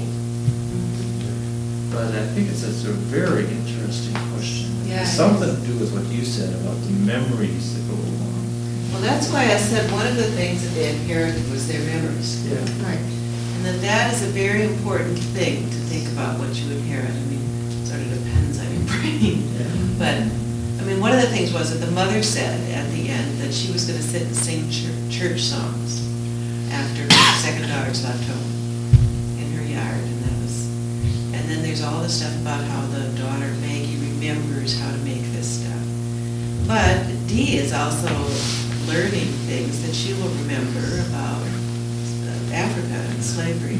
S10: But I think it's, it's a very interesting question.
S2: Yeah.
S10: It's something to do with what you said about the memories that go along.
S2: Well, that's why I said one of the things that they inherited was their memories.
S10: Yeah.
S2: Right. And that that is a very important thing to think about what you inherit. I mean, it sort of depends on your brain.
S10: Yeah.
S2: But, I mean, one of the things was that the mother said at the end that she was going to sit and sing chur- church songs after her second daughter's left home in her yard, and that was, and then there's all the stuff about how the daughter Maggie remembers how to make this stuff. But Dee is also learning things that she will remember about uh, Africa and slavery.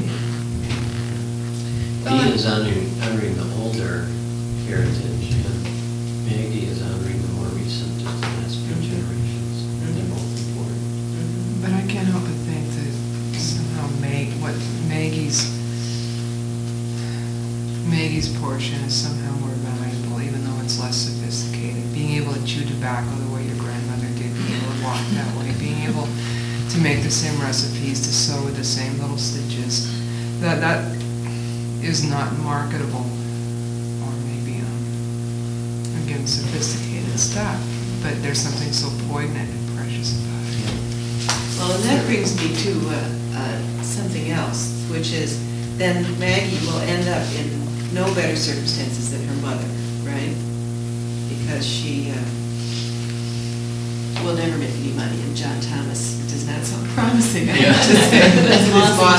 S3: Dee is honoring, honoring the older heritage, and Maggie is honoring the more recent, just the last few generations. They're both important.
S7: But I can't help but think that somehow Mag, what Maggie's, Maggie's portion is somehow more valuable, even though it's less sophisticated. Being able to chew tobacco the way your grandmother did, being able to walk that way, being able to make the same recipes, to sew with the same little stitches, that that is not marketable, or maybe um, again sophisticated stuff. But there's something so poignant and precious about it.
S2: Well, and that brings me to uh, uh, something else, which is then Maggie will end up in no better circumstances than her mother, right? Because she uh, will never make any money, and John Thomas does not sound promising, I
S10: Yeah.
S2: have to say. That's his boss.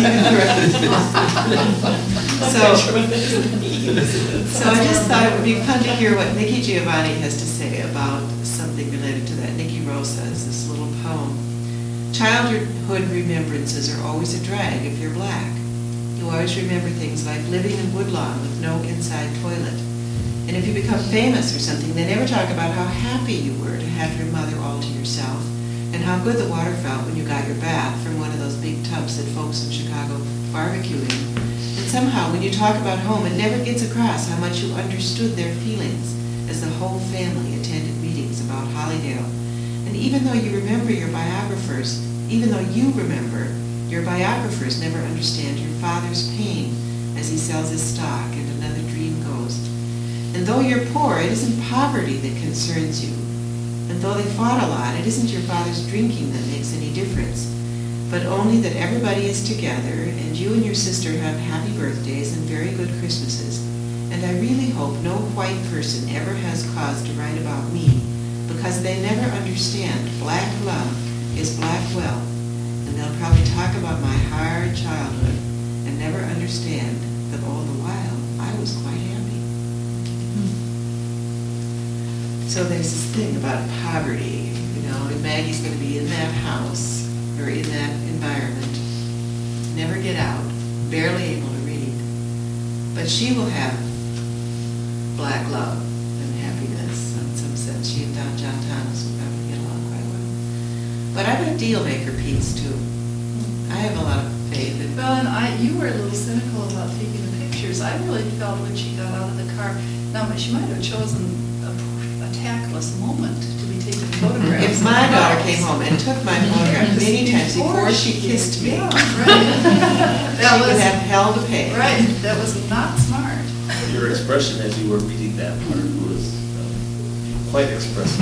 S2: So, so I just thought it would be fun to hear what Nikki Giovanni has to say about something related to that. Nikki Rosa is this little poem. Childhood remembrances are always a drag if you're black. You always remember things like living in Woodlawn with no inside toilet. And if you become famous or something, they never talk about how happy you were to have your mother all to yourself, and how good the water felt when you got your bath from one of those big tubs that folks in Chicago barbecue in. And somehow, when you talk about home, it never gets across how much you understood their feelings as the whole family attended meetings about Hollydale. And even though you remember your biographers, even though you remember, your biographers never understand your father's pain as he sells his stock and another dream goes. And though you're poor, it isn't poverty that concerns you. And though they fought a lot, it isn't your father's drinking that makes any difference, but only that everybody is together and you and your sister have happy birthdays and very good Christmases. And I really hope no white person ever has cause to write about me, because they never understand black love is black wealth, and they'll probably talk about my hard childhood and never understand that all the while I was quite happy. So there's this thing about poverty, you know, and Maggie's going to be in that house, or in that environment, never get out, barely able to read, but she will have black love and happiness in some sense. She and Don John Thomas will probably get along quite well. But I'm a deal maker piece too. I have a lot of faith in.
S5: Well, and I, you were a little cynical about taking the pictures. I really felt when she got out of the car, now, but she might have chosen a, a tactless moment to be taking photographs.
S2: If my daughter came home and took my photograph many times before she kissed me,
S5: Yeah, right.
S2: she
S5: That
S2: would
S5: was,
S2: have hell to pay.
S5: right, that was not smart.
S10: Your expression as you were reading that part was um, quite expressive.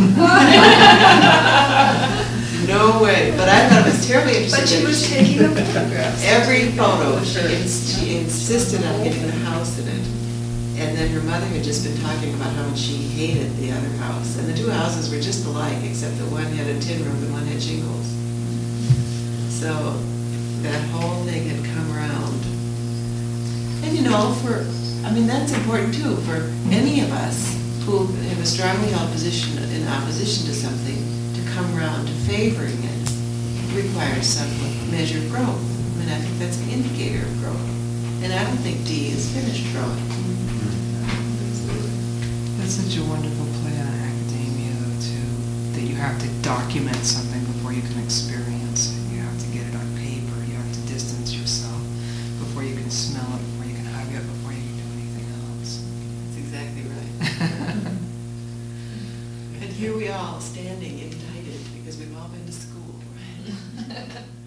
S2: No way, but I thought it was terribly interesting.
S5: But she was taking the photographs.
S2: Every photo, she, ins- she insisted on getting the house in it. And then her mother had just been talking about how much she hated the other house. And the two houses were just alike, except that one had a tin roof and one had shingles. So that whole thing had come around. And you know, for, I mean, that's important too, for any of us who have a strongly held position in opposition to something, to come around to favoring it requires some measure of growth. I mean, I think that's an indicator of growth. And I don't think Dee is finished growing.
S7: That's such a wonderful play on academia, though, too, that you have to document something before you can experience it. You have to get it on paper. You have to distance yourself before you can smell it, before you can hug it, before you can do anything else.
S2: That's exactly right. And here we all standing indicted because we've all been to school, right?